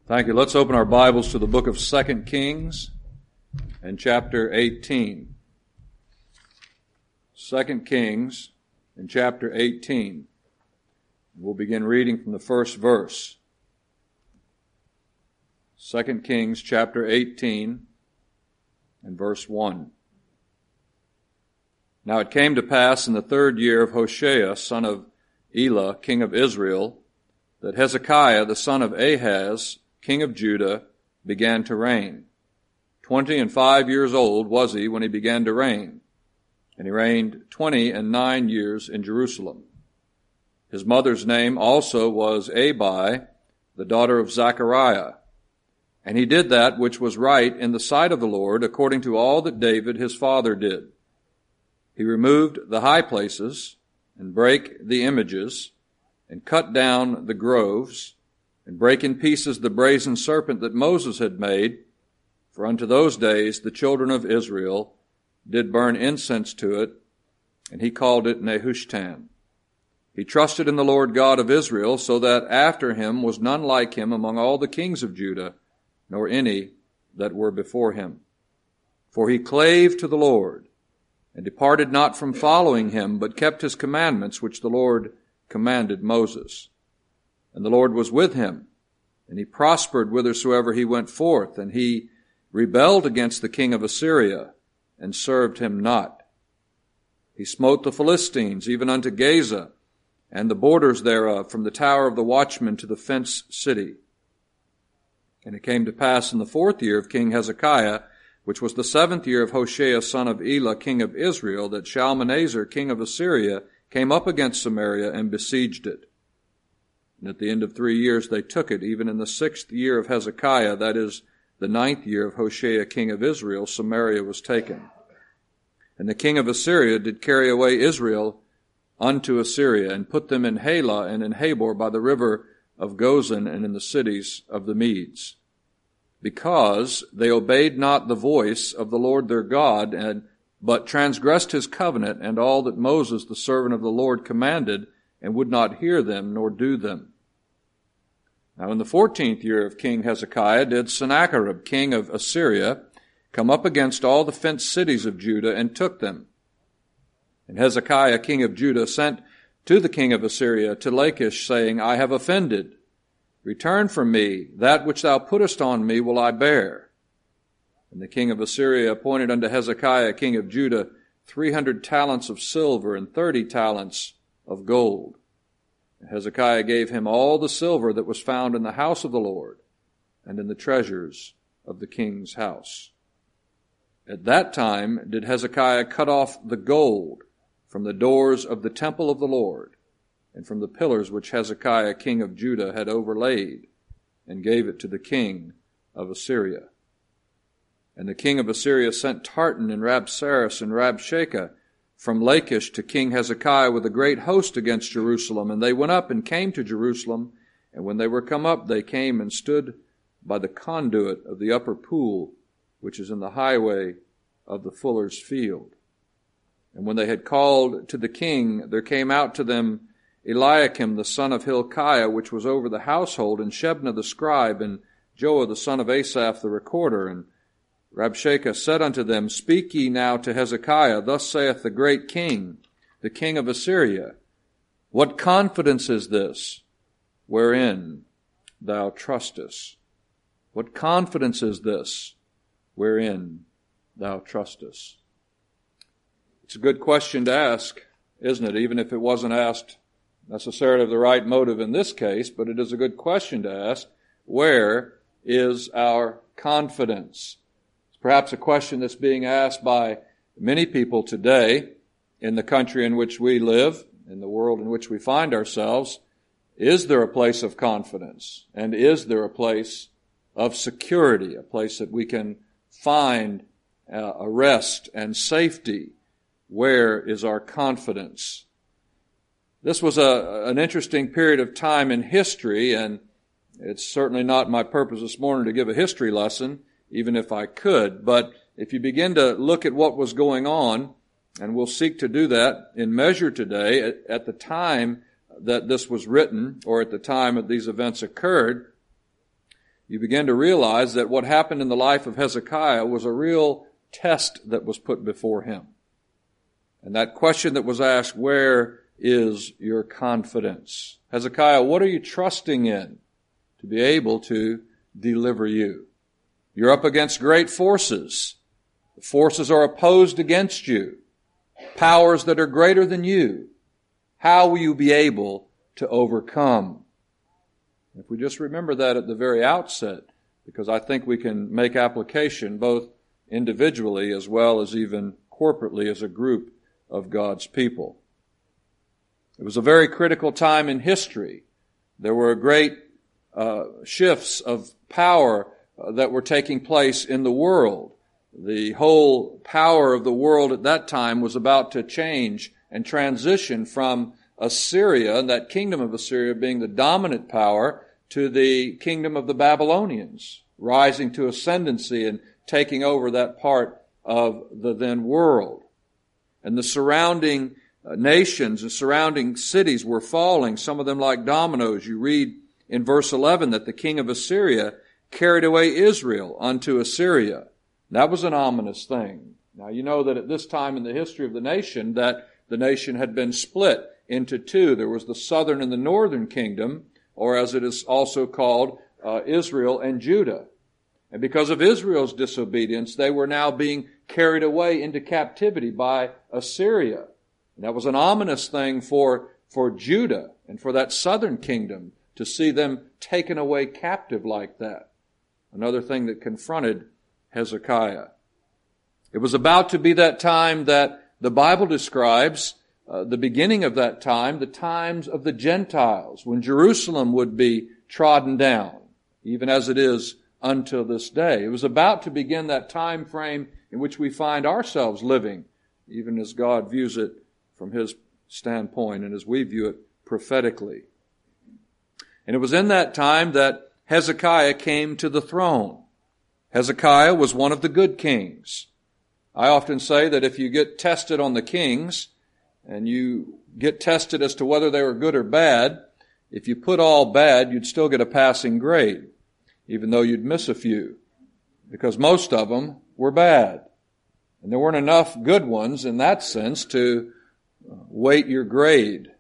Thank you. Let's open our Bibles to the book of 2 Kings and chapter 18. 2 Kings and chapter 18. We'll begin reading from the first verse. 2 Kings chapter 18 and verse 1. Now it came to pass in the 3rd year of Hoshea, son of Elah, king of Israel, that Hezekiah, the son of Ahaz, king of Judah, began to reign. 25 years old was he when he began to reign, and he reigned 29 years in Jerusalem. His mother's name also was Abi, the daughter of Zechariah. And he did that which was right in the sight of the Lord, according to all that David his father did. He removed the high places, and brake the images, and cut down the groves, and brake in pieces the brazen serpent that Moses had made, for unto those days the children of Israel did burn incense to it, and he called it Nehushtan. He trusted in the Lord God of Israel, so that after him was none like him among all the kings of Judah, nor any that were before him. For he clave to the Lord, and departed not from following him, but kept his commandments which the Lord commanded Moses. And the Lord was with him, and he prospered whithersoever he went forth, and he rebelled against the king of Assyria, and served him not. He smote the Philistines, even unto Gaza, and the borders thereof, from the tower of the watchman to the fenced city. And it came to pass in the 4th year of King Hezekiah, which was the 7th year of Hoshea son of Elah, king of Israel, that Shalmaneser, king of Assyria, came up against Samaria and besieged it. And at the end of 3 years they took it, even in the 6th year of Hezekiah, that is, the 9th year of Hoshea king of Israel, Samaria was taken. And the king of Assyria did carry away Israel unto Assyria, and put them in Halah and in Habor by the river of Gozan, and in the cities of the Medes, because they obeyed not the voice of the Lord their God, but transgressed his covenant and all that Moses the servant of the Lord commanded, and would not hear them nor do them. Now in the 14th year of King Hezekiah did Sennacherib, king of Assyria, come up against all the fenced cities of Judah, and took them. And Hezekiah, king of Judah, sent to the king of Assyria to Lachish, saying, I have offended. Return from me. That which thou puttest on me will I bear. And the king of Assyria appointed unto Hezekiah, king of Judah, 300 talents of silver and 30 talents of gold. And Hezekiah gave him all the silver that was found in the house of the Lord, and in the treasures of the king's house. At that time did Hezekiah cut off the gold from the doors of the temple of the Lord, and from the pillars which Hezekiah king of Judah had overlaid, and gave it to the king of Assyria. And the king of Assyria sent Tartan and Rabsaris and Rabshakeh from Lachish to King Hezekiah with a great host against Jerusalem. And they went up and came to Jerusalem, and when they were come up, they came and stood by the conduit of the upper pool, which is in the highway of the fuller's field. And when they had called to the king, there came out to them Eliakim the son of Hilkiah, which was over the household, and Shebna the scribe, and Joah the son of Asaph the recorder. And Rabshakeh said unto them, Speak ye now to Hezekiah, thus saith the great king, the king of Assyria, What confidence is this, wherein thou trustest? What confidence is this, wherein thou trustest? It's a good question to ask, isn't it? Even if it wasn't asked necessarily of the right motive in this case, but it is a good question to ask. Where is our confidence? It's perhaps a question that's being asked by many people today in the country in which we live, in the world in which we find ourselves. Is there a place of confidence? And is there a place of security, a place that we can find a rest and safety? Where is our confidence? This was an interesting period of time in history, and it's certainly not my purpose this morning to give a history lesson, even if I could. But if you begin to look at what was going on, and we'll seek to do that in measure today, at the time that this was written, or at the time that these events occurred, you begin to realize that what happened in the life of Hezekiah was a real test that was put before him. And that question that was asked, where is your confidence? Hezekiah, what are you trusting in to be able to deliver you? You're up against great forces. The forces are opposed against you. Powers that are greater than you. How will you be able to overcome? If we just remember that at the very outset, because I think we can make application both individually as well as even corporately as a group of God's people. It was a very critical time in history. There were great shifts of power that were taking place in the world. The whole power of the world at that time was about to change and transition from Assyria, and that kingdom of Assyria being the dominant power, to the kingdom of the Babylonians, rising to ascendancy and taking over that part of the then world. And the surrounding nations and surrounding cities were falling, some of them like dominoes. You read in verse 11 that the king of Assyria carried away Israel unto Assyria. That was an ominous thing. Now you know that at this time in the history of the nation, that the nation had been split into two. There was the southern and the northern kingdom, or as it is also called, Israel and Judah. And because of Israel's disobedience, they were now being carried away into captivity by Assyria. And that was an ominous thing for Judah and for that southern kingdom to see them taken away captive like that. Another thing that confronted Hezekiah. It was about to be that time that the Bible describes, the beginning of that time, the times of the Gentiles, when Jerusalem would be trodden down, even as it is until this day. It was about to begin that time frame in which we find ourselves living, even as God views it from His standpoint and as we view it prophetically. And it was in that time that Hezekiah came to the throne. Hezekiah was one of the good kings. I often say that if you get tested on the kings, and you get tested as to whether they were good or bad, if you put all bad, you'd still get a passing grade, even though you'd miss a few, because most of them were bad. And there weren't enough good ones in that sense to weight your grade.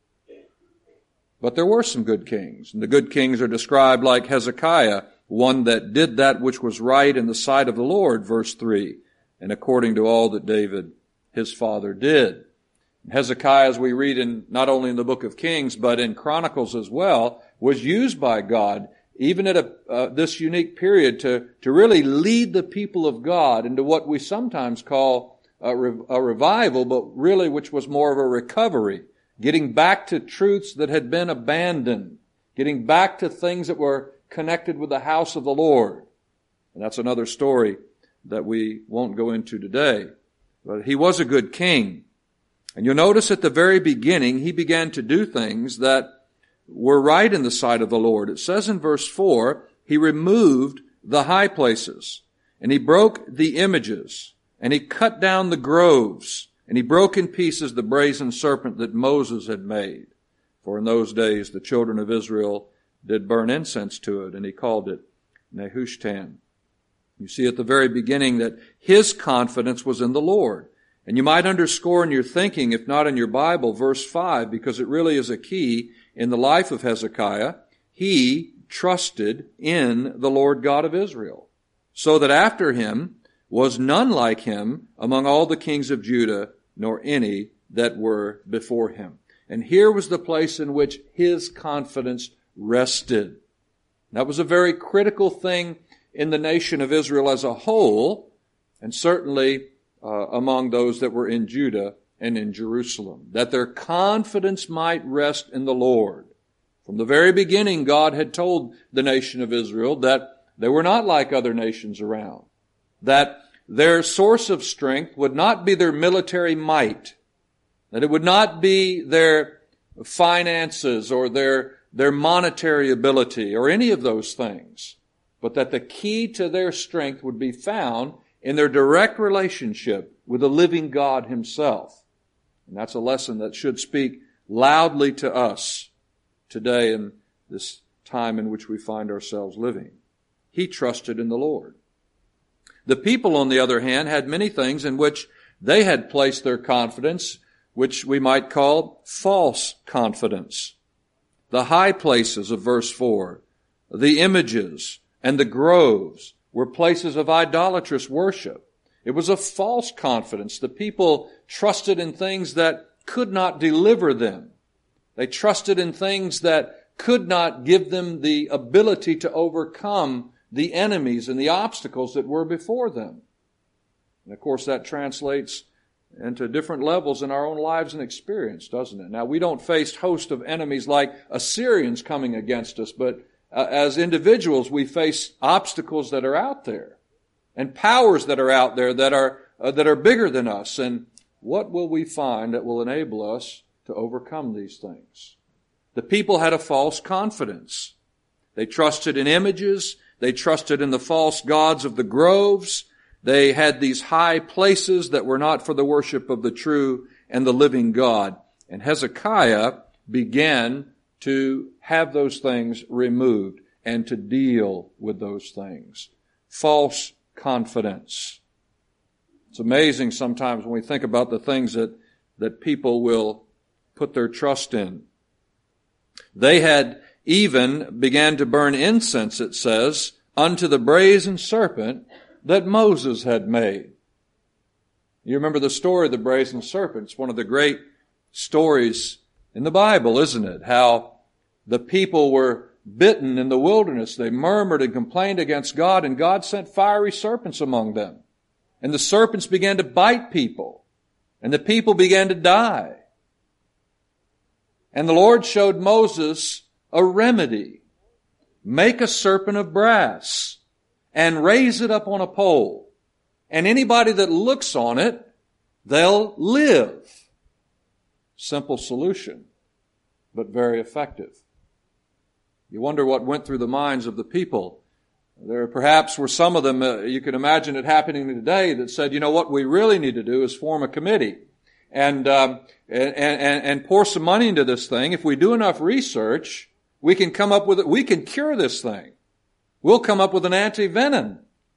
But there were some good kings, and the good kings are described like Hezekiah, one that did that which was right in the sight of the Lord, verse 3, and according to all that David, his father, did. Hezekiah, as we read in not only in the book of Kings, but in Chronicles as well, was used by God, even at this unique period, to really lead the people of God into what we sometimes call a revival, but really which was more of a recovery, getting back to truths that had been abandoned, getting back to things that were connected with the house of the Lord. And that's another story that we won't go into today. But he was a good king. And you'll notice at the very beginning, he began to do things that were right in the sight of the Lord. It says in verse 4, he removed the high places, and he broke the images, and he cut down the groves, and he broke in pieces the brazen serpent that Moses had made. For in those days the children of Israel did burn incense to it, and he called it Nehushtan. You see at the very beginning that his confidence was in the Lord. And you might underscore in your thinking, if not in your Bible, verse 5, because it really is a key in the life of Hezekiah. He trusted in the Lord God of Israel, so that after him was none like him among all the kings of Judah, nor any that were before him. And here was the place in which his confidence rested. That was a very critical thing in the nation of Israel as a whole, and certainly among those that were in Judah and in Jerusalem, that their confidence might rest in the Lord. From the very beginning, God had told the nation of Israel that they were not like other nations around, that their source of strength would not be their military might, that it would not be their finances or their monetary ability or any of those things, but that the key to their strength would be found in their direct relationship with the living God himself. And that's a lesson that should speak loudly to us today in this time in which we find ourselves living. he trusted in the Lord. The people, on the other hand, had many things in which they had placed their confidence, which we might call false confidence. The high places of verse 4, the images and the groves were places of idolatrous worship. It was a false confidence. The people trusted in things that could not deliver them. They trusted in things that could not give them the ability to overcome the enemies and the obstacles that were before them. And of course that translates into different levels in our own lives and experience, doesn't it? Now, we don't face hosts of enemies like Assyrians coming against us, but as individuals we face obstacles that are out there and powers that are out there that are bigger than us. And what will we find that will enable us to overcome these things? The people had a false confidence. They trusted in images. They trusted in the false gods of the groves. They had these high places that were not for the worship of the true and the living God. And Hezekiah began to have those things removed and to deal with those things. False confidence. It's amazing sometimes when we think about the things that people will put their trust in. They had even began to burn incense, it says, unto the brazen serpent that Moses had made. You remember the story of the brazen serpent. It's one of the great stories in the Bible, isn't it? How the people were bitten in the wilderness. They murmured and complained against God, and God sent fiery serpents among them. And the serpents began to bite people, and the people began to die. And the Lord showed Moses a remedy. Make a serpent of brass and raise it up on a pole. And anybody that looks on it, they'll live. Simple solution, but very effective. You wonder what went through the minds of the people. There perhaps were some of them, you can imagine it happening today, that said, you know what we really need to do is form a committee and pour some money into this thing. If we do enough research, we can come up with it. We can cure this thing. We'll come up with an anti-venom.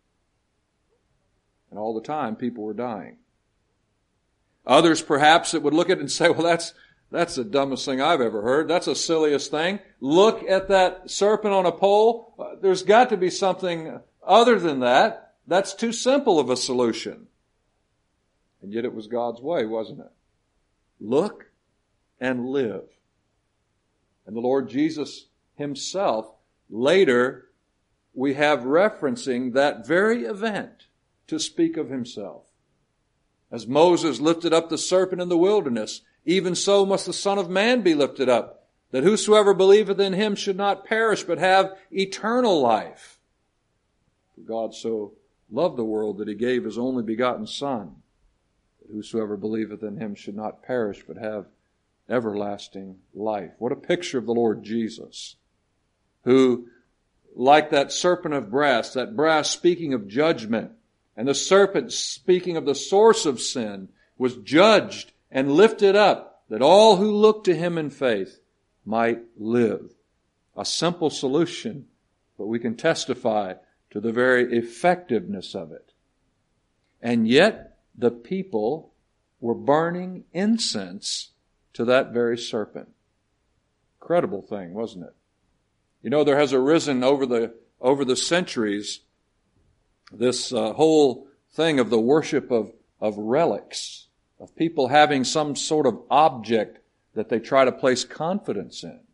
And all the time, people were dying. Others, perhaps, that would look at it and say, well, that's the dumbest thing I've ever heard. That's the silliest thing. Look at that serpent on a pole. There's got to be something other than that. That's too simple of a solution. And yet it was God's way, wasn't it? Look and live. And the Lord Jesus himself, later, we have referencing that very event to speak of himself. As Moses lifted up the serpent in the wilderness, even so must the Son of Man be lifted up, that whosoever believeth in him should not perish, but have eternal life. For God so loved the world that he gave his only begotten Son, that whosoever believeth in him should not perish, but have everlasting life. What a picture of the Lord Jesus, who, like that serpent of brass, that brass speaking of judgment, and the serpent speaking of the source of sin, was judged and lifted up, that all who look to him in faith might live. A simple solution, but we can testify to the very effectiveness of it. And yet, the people were burning incense to that very serpent. Incredible thing, wasn't it? You know, there has arisen over the centuries this whole thing of the worship of relics, of people having some sort of object that they try to place confidence in.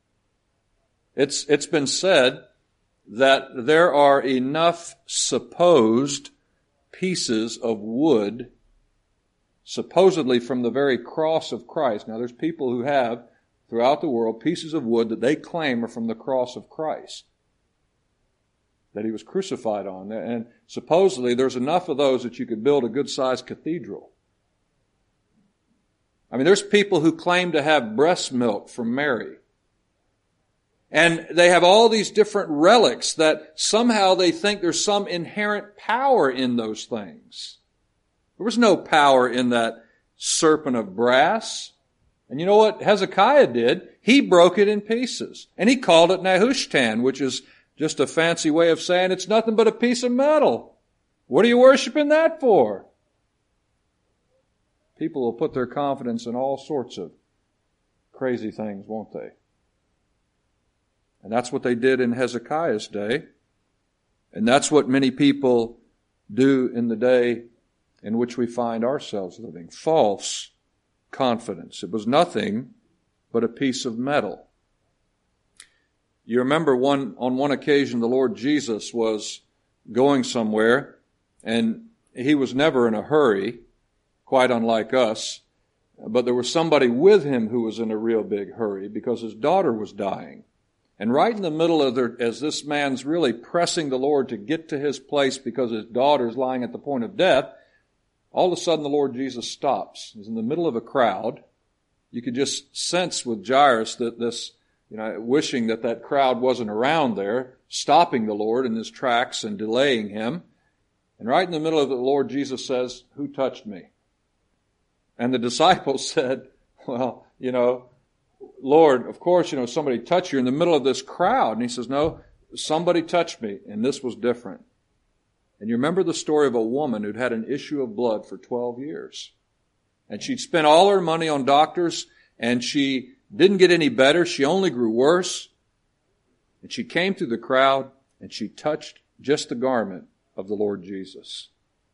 It's been said that there are enough supposed pieces of wood, supposedly from the very cross of Christ. Now, there's people who have, throughout the world, pieces of wood that they claim are from the cross of Christ, that he was crucified on. And supposedly there's enough of those that you could build a good-sized cathedral. I mean, there's people who claim to have breast milk from Mary. And they have all these different relics that somehow they think there's some inherent power in those things. There was no power in that serpent of brass. And you know what Hezekiah did? He broke it in pieces. And he called it Nehushtan, which is just a fancy way of saying it's nothing but a piece of metal. What are you worshiping that for? People will put their confidence in all sorts of crazy things, won't they? And that's what they did in Hezekiah's day. And that's what many people do in the day in which we find ourselves living. False confidence. It was nothing but a piece of metal. You remember on one occasion the Lord Jesus was going somewhere, and he was never in a hurry, quite unlike us, but there was somebody with him who was in a real big hurry because his daughter was dying. And right in the middle of as this man's really pressing the Lord to get to his place because his daughter's lying at the point of death, all of a sudden the Lord Jesus stops. He's in the middle of a crowd. You could just sense with Jairus that this, wishing that crowd wasn't around there, stopping the Lord in his tracks and delaying him. And right in the middle of it, the Lord Jesus says, "Who touched me?" And the disciples said, "Well, Lord, of course, somebody touched you in the middle of this crowd." And he says, "No, somebody touched me." And this was different. And you remember the story of a woman who'd had an issue of blood for 12 years. And she'd spent all her money on doctors, and she didn't get any better. She only grew worse. And she came through the crowd, and she touched just the garment of the Lord Jesus.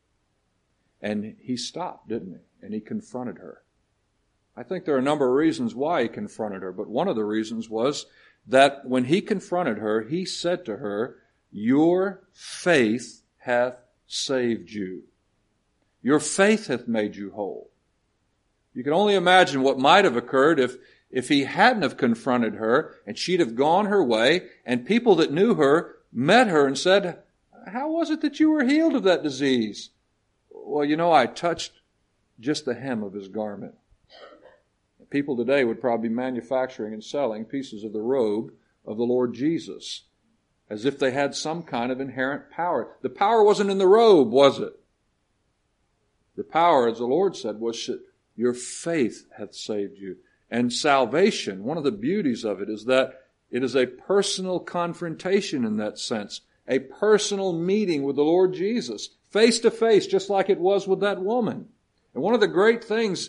And he stopped, didn't he? And he confronted her. I think there are a number of reasons why he confronted her, but one of the reasons was that when he confronted her, he said to her, "Your faith hath saved you. Your faith hath made you whole." You can only imagine what might have occurred if he hadn't have confronted her and she'd have gone her way and people that knew her met her and said, "How was it that you were healed of that disease?" "Well, I touched just the hem of his garment." People today would probably be manufacturing and selling pieces of the robe of the Lord Jesus as if they had some kind of inherent power. The power wasn't in the robe, was it? The power, as the Lord said, was that your faith hath saved you. And salvation, one of the beauties of it is that it is a personal confrontation in that sense, a personal meeting with the Lord Jesus, face to face, just like it was with that woman. And one of the great things,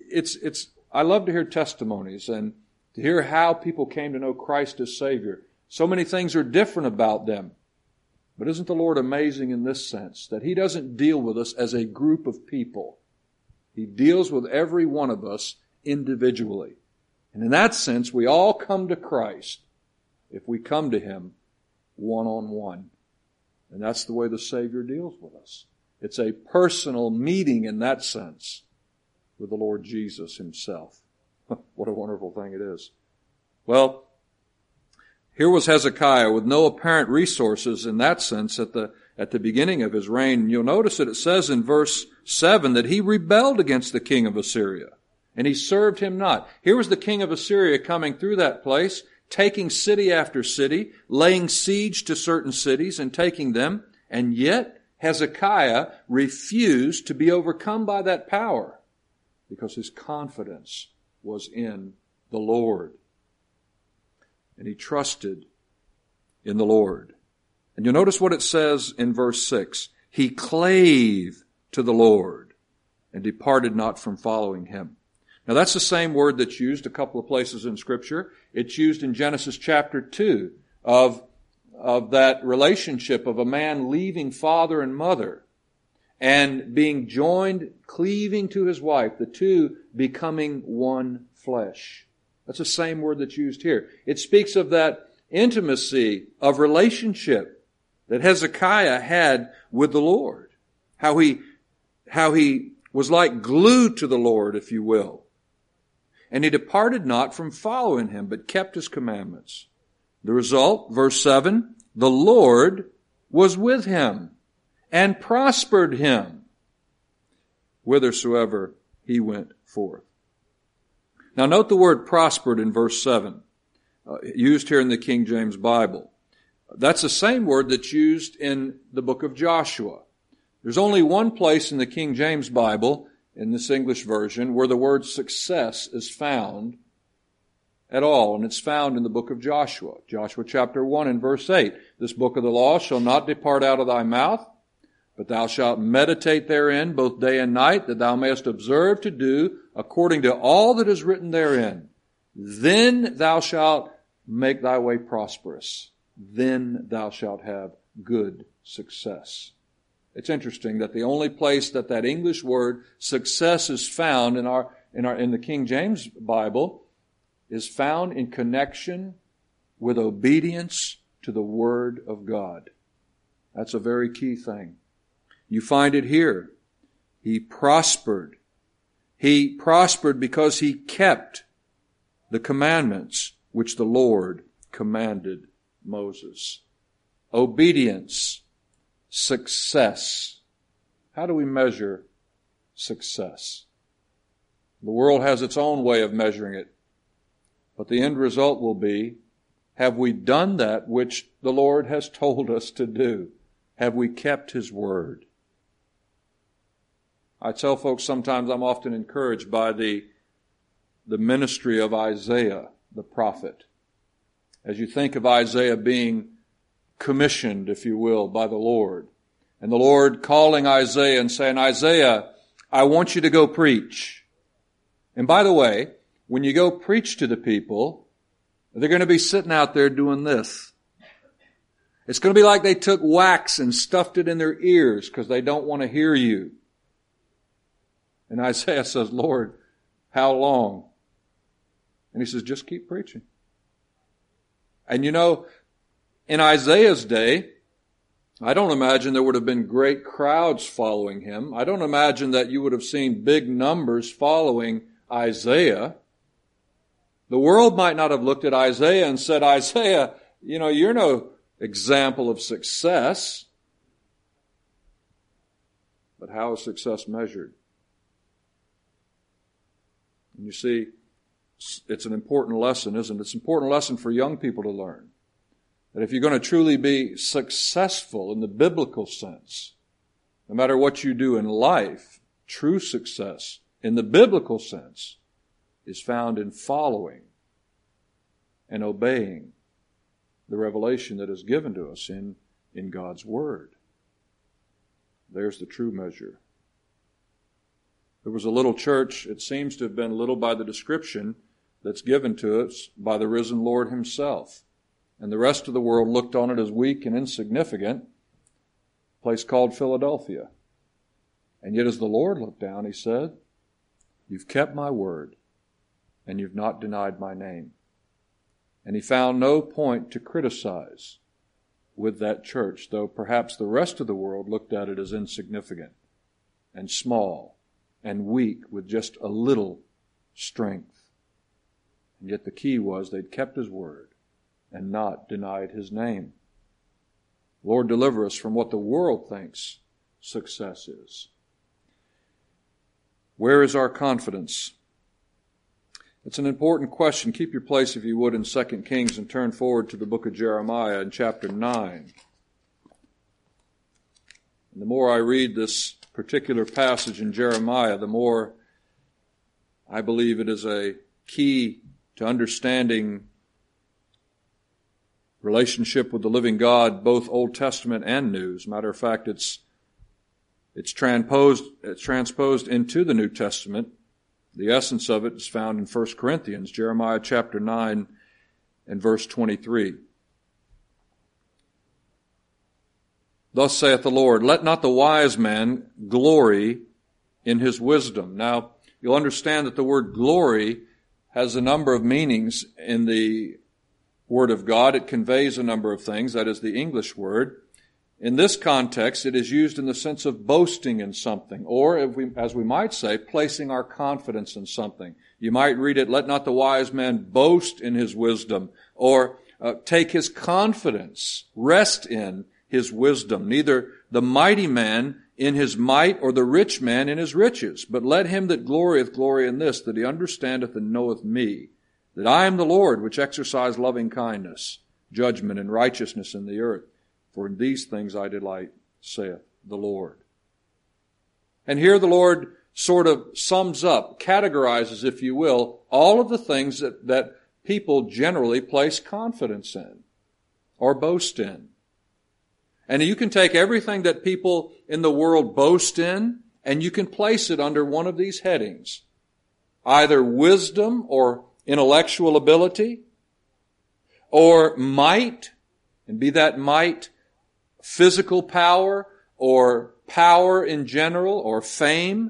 I love to hear testimonies and to hear how people came to know Christ as Savior. So many things are different about them. But isn't the Lord amazing in this sense, that He doesn't deal with us as a group of people. He deals with every one of us individually. And in that sense, we all come to Christ if we come to Him one-on-one. And that's the way the Savior deals with us. It's a personal meeting in that sense with the Lord Jesus Himself. What a wonderful thing it is. Well, here was Hezekiah with no apparent resources in that sense at the beginning of his reign. You'll notice that it says in verse 7 that he rebelled against the king of Assyria, and he served him not. Here was the king of Assyria coming through that place, taking city after city, laying siege to certain cities and taking them, and yet Hezekiah refused to be overcome by that power because his confidence was in the Lord. And he trusted in the Lord. And you'll notice what it says in verse 6. He clave to the Lord and departed not from following Him. Now that's the same word that's used a couple of places in Scripture. It's used in Genesis chapter 2 of that relationship of a man leaving father and mother and being joined, cleaving to his wife, the two becoming one flesh. That's the same word that's used here. It speaks of that intimacy of relationship that Hezekiah had with the Lord. How he was like glued to the Lord, if you will. And he departed not from following Him, but kept His commandments. The result, verse 7, the Lord was with him and prospered him whithersoever he went forth. Now note the word prospered in verse 7, used here in the King James Bible. That's the same word that's used in the book of Joshua. There's only one place in the King James Bible, in this English version, where the word success is found at all, and it's found in the book of Joshua. Joshua chapter 1 and verse 8. This book of the law shall not depart out of thy mouth, but thou shalt meditate therein both day and night, that thou mayest observe to do according to all that is written therein. Then thou shalt make thy way prosperous. Then thou shalt have good success. It's interesting that the only place that English word success is found in the King James Bible is found in connection with obedience to the Word of God. That's a very key thing. You find it here. He prospered. He prospered because he kept the commandments which the Lord commanded Moses. Obedience, success. How do we measure success? The world has its own way of measuring it. But the end result will be, have we done that which the Lord has told us to do? Have we kept His word? I tell folks sometimes I'm often encouraged by the ministry of Isaiah, the prophet. As you think of Isaiah being commissioned, if you will, by the Lord, and the Lord calling Isaiah and saying, Isaiah, I want you to go preach. And by the way, when you go preach to the people, they're going to be sitting out there doing this. It's going to be like they took wax and stuffed it in their ears because they don't want to hear you. And Isaiah says, Lord, how long? And he says, just keep preaching. And you know, in Isaiah's day, I don't imagine there would have been great crowds following him. I don't imagine that you would have seen big numbers following Isaiah. The world might not have looked at Isaiah and said, Isaiah, you know, you're no example of success. But how is success measured? And you see, it's an important lesson, isn't it? It's an important lesson for young people to learn. That if you're going to truly be successful in the biblical sense, no matter what you do in life, true success in the biblical sense is found in following and obeying the revelation that is given to us in God's Word. There's the true measure. There was a little church, it seems to have been little by the description that's given to us by the risen Lord Himself. And the rest of the world looked on it as weak and insignificant, a place called Philadelphia. And yet as the Lord looked down, He said, you've kept my word, and you've not denied my name. And He found no point to criticize with that church, though perhaps the rest of the world looked at it as insignificant and small and weak with just a little strength. And yet the key was they'd kept His word and not denied His name. Lord, deliver us from what the world thinks success is. Where is our confidence? It's an important question. Keep your place, if you would, in 2 Kings and turn forward to the book of Jeremiah in chapter 9. And the more I read this particular passage in Jeremiah, the more I believe it is a key to understanding relationship with the living God, both Old Testament and New. As a matter of fact, it's transposed into the New Testament. The essence of it is found in 1 Corinthians, Jeremiah chapter 9 and verse 23. Thus saith the Lord, let not the wise man glory in his wisdom. Now, you'll understand that the word glory has a number of meanings in the Word of God. It conveys a number of things. That is the English word. In this context, it is used in the sense of boasting in something, or, as we might say, placing our confidence in something. You might read it, let not the wise man boast in his wisdom, or take his confidence, rest in his wisdom. Neither the mighty man in his might, or the rich man in his riches, but let him that glorieth glory in this, that he understandeth and knoweth me, that I am the Lord, which exercise loving kindness, judgment, and righteousness in the earth. For in these things I delight, saith the Lord. And here the Lord sort of sums up, categorizes, if you will, all of the things that people generally place confidence in or boast in. And you can take everything that people in the world boast in, and you can place it under one of these headings. Either wisdom or intellectual ability, or might, and be that might physical power, or power in general, or fame,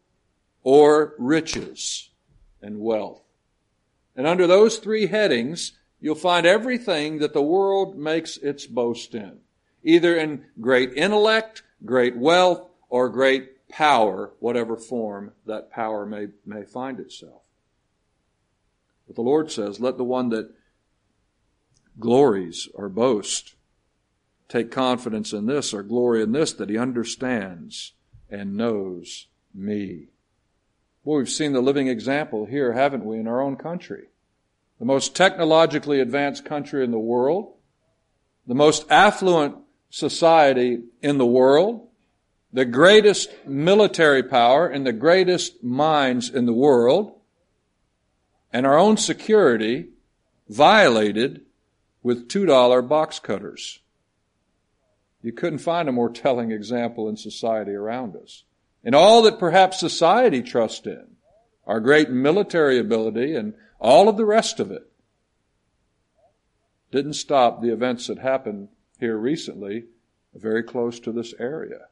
or riches and wealth. And under those three headings, you'll find everything that the world makes its boast in, either in great intellect, great wealth, or great power, whatever form that power may find itself. But the Lord says, let the one that glories or boasts take confidence in this or glory in this, that he understands and knows me. Boy, we've seen the living example here, haven't we, in our own country? The most technologically advanced country in the world, the most affluent society in the world, the greatest military power and the greatest minds in the world, and our own security violated with $2 box cutters. You couldn't find a more telling example in society around us. And all that perhaps society trusts in, our great military ability and all of the rest of it, didn't stop the events that happened here recently, very close to this area.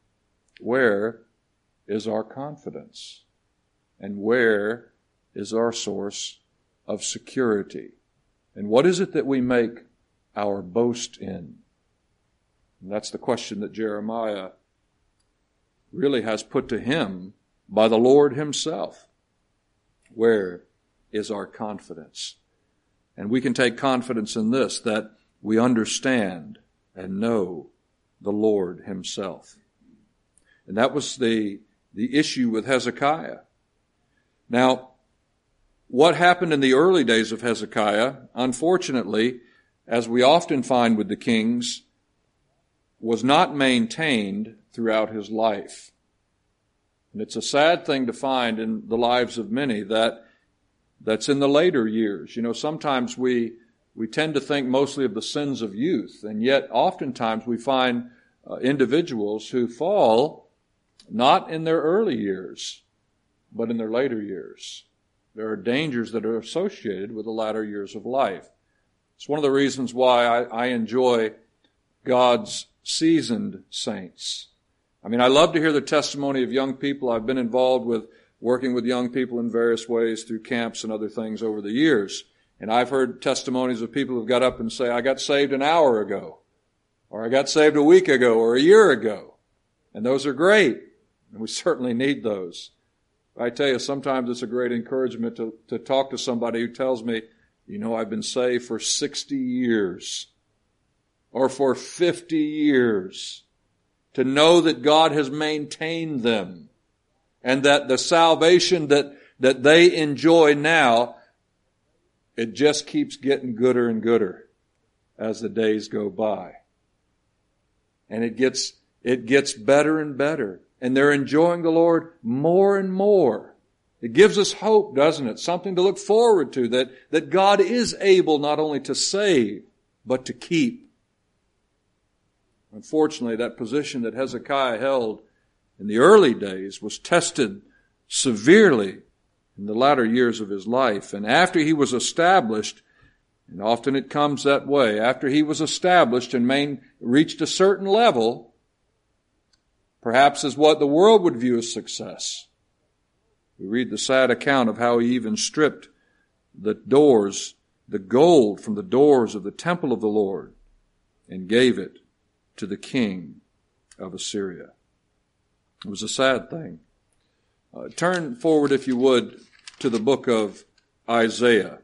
Where is our confidence? And where is our source of security? And what is it that we make our boast in? And that's the question that Jeremiah really has put to him by the Lord himself. Where is our confidence? And we can take confidence in this, that we understand and know the Lord himself. And that was the issue with Hezekiah. Now, what happened in the early days of Hezekiah, unfortunately, as we often find with the kings, was not maintained throughout his life. And it's a sad thing to find in the lives of many that's in the later years. You know, sometimes we tend to think mostly of the sins of youth, and yet oftentimes we find individuals who fall not in their early years, but in their later years. There are dangers that are associated with the latter years of life. It's one of the reasons why I enjoy God's seasoned saints. I mean, I love to hear the testimony of young people. I've been involved with working with young people in various ways through camps and other things over the years. And I've heard testimonies of people who've got up and say, I got saved an hour ago, or I got saved a week ago, or a year ago. And those are great. And we certainly need those. I tell you, sometimes it's a great encouragement to talk to somebody who tells me, you know, I've been saved for 60 years or for 50 years. To know that God has maintained them and that the salvation that they enjoy now, it just keeps getting gooder and gooder as the days go by. And it gets better and better. And they're enjoying the Lord more and more. It gives us hope, doesn't it? Something to look forward to, that God is able not only to save, but to keep. Unfortunately, that position that Hezekiah held in the early days was tested severely in the latter years of his life. And after he was established, and often it comes that way, after he was established and reached a certain level, perhaps as what the world would view as success. We read the sad account of how he even stripped the doors, the gold from the doors of the temple of the Lord, and gave it to the king of Assyria. It was a sad thing. Turn forward, if you would, to the book of Isaiah.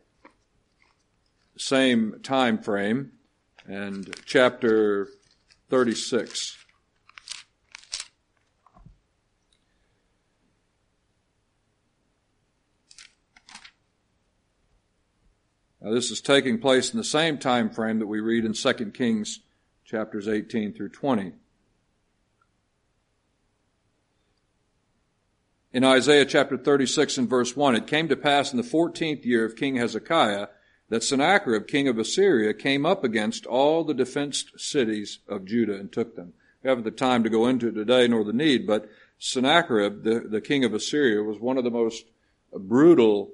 Same time frame, and chapter 36. Now, this is taking place in the same time frame that we read in 2 Kings chapters 18 through 20. In Isaiah chapter 36 and verse 1, it came to pass in the 14th year of King Hezekiah that Sennacherib, king of Assyria, came up against all the defenced cities of Judah and took them. We haven't the time to go into it today, nor the need, but Sennacherib, the king of Assyria, was one of the most brutal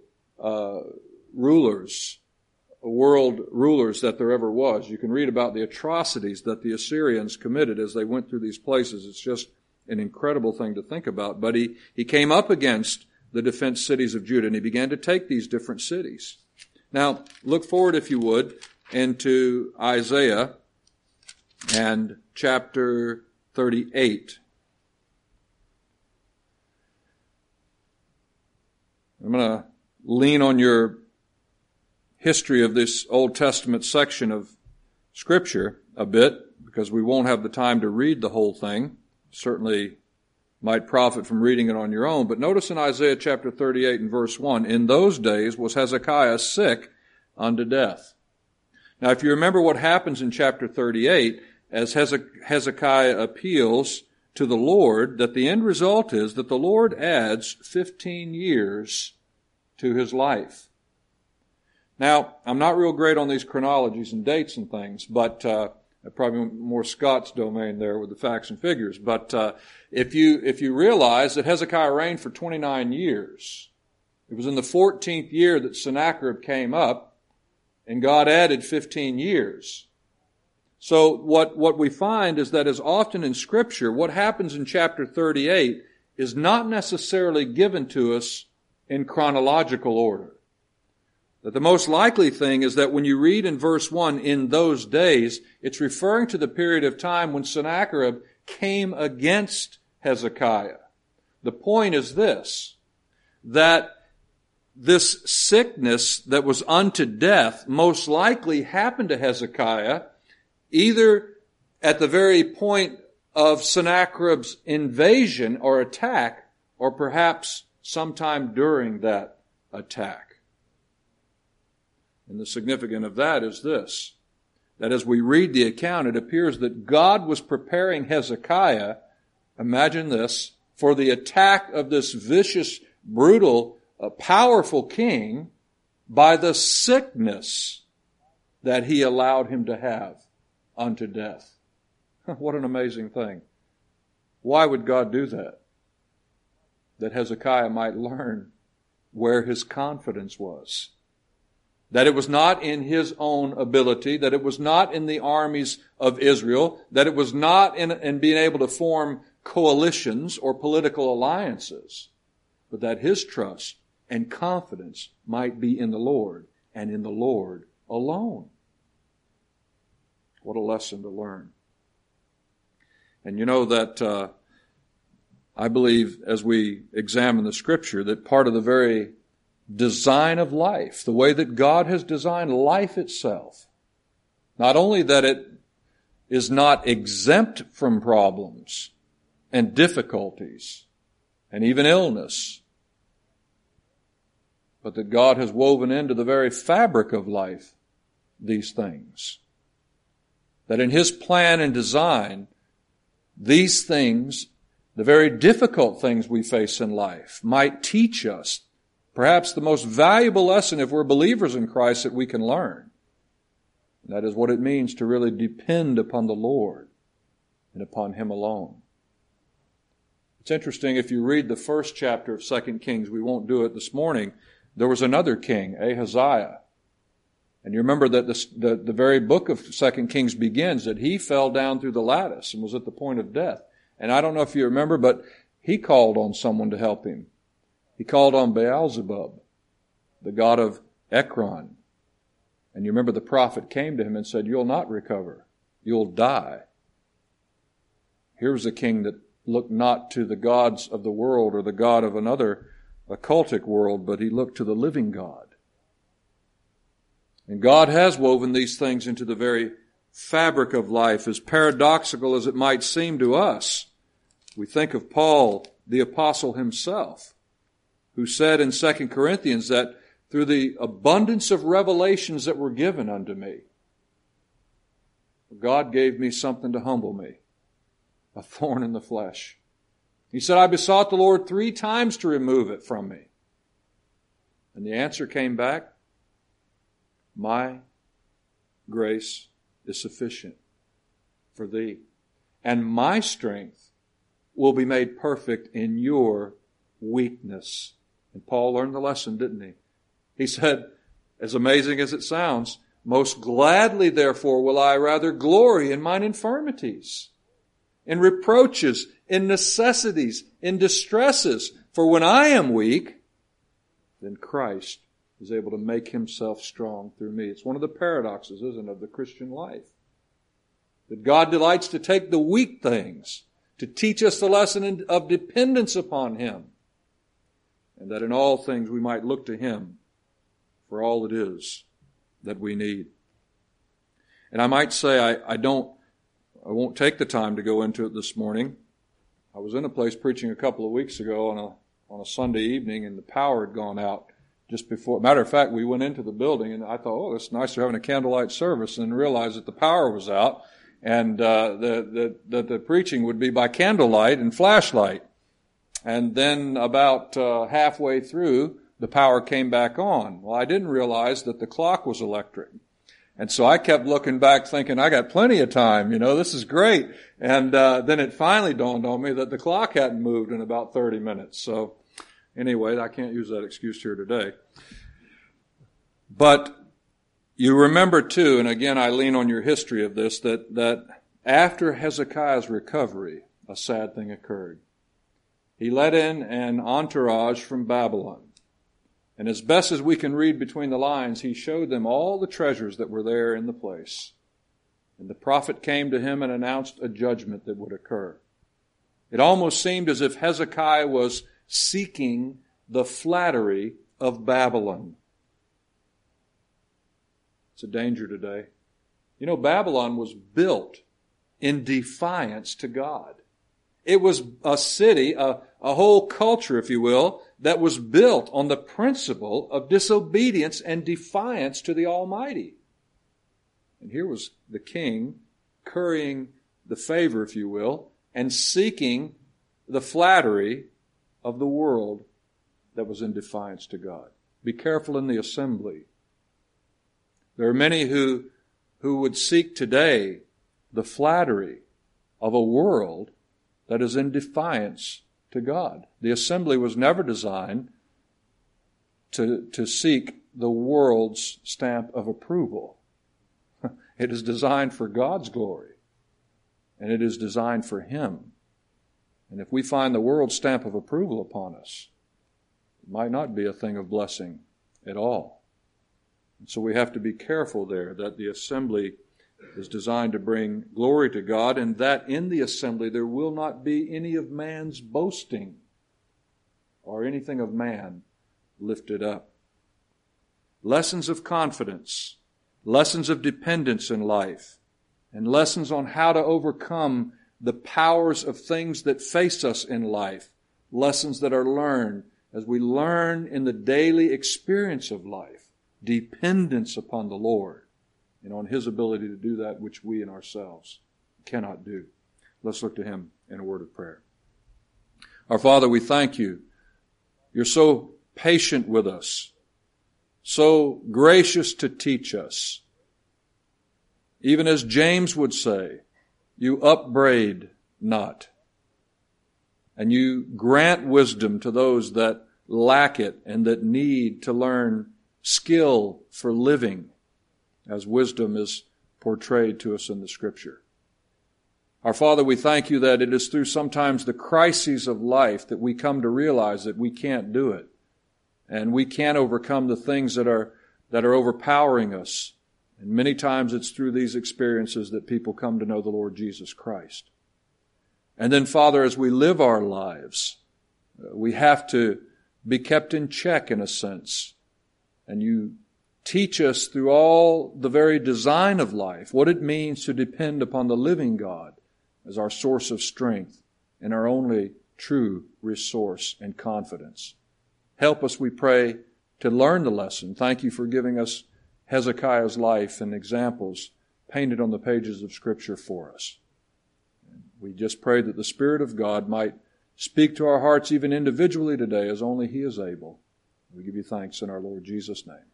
world rulers that there ever was. You can read about the atrocities that the Assyrians committed as they went through these places. It's just an incredible thing to think about. But he came up against the defense cities of Judah, and he began to take these different cities. Now, look forward, if you would, into Isaiah and chapter 38. I'm going to lean on your history of this Old Testament section of Scripture a bit, because we won't have the time to read the whole thing. Certainly might profit from reading it on your own. But notice in Isaiah chapter 38 and verse 1, in those days was Hezekiah sick unto death. Now, if you remember what happens in chapter 38, as Hezekiah appeals to the Lord, that the end result is that the Lord adds 15 years to his life. Now, I'm not real great on these chronologies and dates and things, but probably more Scott's domain there with the facts and figures. But if you realize that Hezekiah reigned for 29 years, it was in the 14th year that Sennacherib came up, and God added 15 years. So what we find is that as often in Scripture, what happens in chapter 38 is not necessarily given to us in chronological order. That the most likely thing is that when you read in verse 1, in those days, it's referring to the period of time when Sennacherib came against Hezekiah. The point is this, that this sickness that was unto death most likely happened to Hezekiah either at the very point of Sennacherib's invasion or attack, or perhaps sometime during that attack. And the significance of that is this, that as we read the account, it appears that God was preparing Hezekiah, imagine this, for the attack of this vicious, brutal, powerful king by the sickness that he allowed him to have unto death. What an amazing thing. Why would God do that? That Hezekiah might learn where his confidence was. That it was not in his own ability, that it was not in the armies of Israel, that it was not in being able to form coalitions or political alliances, but that his trust and confidence might be in the Lord and in the Lord alone. What a lesson to learn. And you know that I believe as we examine the Scripture that part of the very design of life, the way that God has designed life itself, not only that it is not exempt from problems and difficulties and even illness, but that God has woven into the very fabric of life these things. That in His plan and design, these things, the very difficult things we face in life, might teach us perhaps the most valuable lesson, if we're believers in Christ, that we can learn. And that is what it means to really depend upon the Lord and upon Him alone. It's interesting, if you read the first chapter of 2 Kings, we won't do it this morning, there was another king, Ahaziah. And you remember that the very book of 2 Kings begins that he fell down through the lattice and was at the point of death. And I don't know if you remember, but he called on someone to help him. He called on Beelzebub, the god of Ekron. And you remember the prophet came to him and said, "You'll not recover. You'll die." Here was a king that looked not to the gods of the world or the god of another occultic world, but he looked to the living God. And God has woven these things into the very fabric of life, as paradoxical as it might seem to us. We think of Paul, the apostle himself, who said in 2 Corinthians that through the abundance of revelations that were given unto me, God gave me something to humble me, a thorn in the flesh. He said, I besought the Lord 3 times to remove it from me. And the answer came back, My grace is sufficient for thee, and my strength will be made perfect in your weakness. And Paul learned the lesson, didn't he? He said, as amazing as it sounds, most gladly, therefore, will I rather glory in mine infirmities, in reproaches, in necessities, in distresses. For when I am weak, then Christ is able to make himself strong through me. It's one of the paradoxes, isn't it, of the Christian life? That God delights to take the weak things, to teach us the lesson of dependence upon him, and that in all things we might look to him for all it is that we need. And I might say I won't take the time to go into it this morning. I was in a place preaching a couple of weeks ago on a Sunday evening, and the power had gone out just before. Matter of fact, we went into the building, and I thought, oh, it's nice they're having a candlelight service, and realized that the power was out, and that the preaching would be by candlelight and flashlight. And then about halfway through, the power came back on. Well, I didn't realize that the clock was electric. And so I kept looking back thinking, I got plenty of time, this is great. And then it finally dawned on me that the clock hadn't moved in about 30 minutes. So anyway, I can't use that excuse here today. But you remember too, and again I lean on your history of this, that after Hezekiah's recovery, a sad thing occurred. He let in an entourage from Babylon. And as best as we can read between the lines, he showed them all the treasures that were there in the place. And the prophet came to him and announced a judgment that would occur. It almost seemed as if Hezekiah was seeking the flattery of Babylon. It's a danger today. Babylon was built in defiance to God. It was a city, a whole culture, if you will, that was built on the principle of disobedience and defiance to the Almighty. And here was the king currying the favor, if you will, and seeking the flattery of the world that was in defiance to God. Be careful in the assembly. There are many who would seek today the flattery of a world that is in defiance to God. The assembly was never designed to seek the world's stamp of approval. It is designed for God's glory, and it is designed for him. And if we find the world's stamp of approval upon us, it might not be a thing of blessing at all. And so we have to be careful there that the assembly is designed to bring glory to God, and that in the assembly there will not be any of man's boasting or anything of man lifted up. Lessons of confidence, lessons of dependence in life, and lessons on how to overcome the powers of things that face us in life, lessons that are learned as we learn in the daily experience of life, dependence upon the Lord, and on his ability to do that which we in ourselves cannot do. Let's look to him in a word of prayer. Our Father, we thank you. You're so patient with us, so gracious to teach us. Even as James would say, you upbraid not, and you grant wisdom to those that lack it and that need to learn skill for living, as wisdom is portrayed to us in the Scripture. Our Father, we thank you that it is through sometimes the crises of life that we come to realize that we can't do it, and we can't overcome the things that are overpowering us. And many times it's through these experiences that people come to know the Lord Jesus Christ. And then, Father, as we live our lives, we have to be kept in check in a sense. And you teach us through all the very design of life what it means to depend upon the living God as our source of strength and our only true resource and confidence. Help us, we pray, to learn the lesson. Thank you for giving us Hezekiah's life and examples painted on the pages of Scripture for us. We just pray that the Spirit of God might speak to our hearts even individually today as only He is able. We give you thanks in our Lord Jesus' name.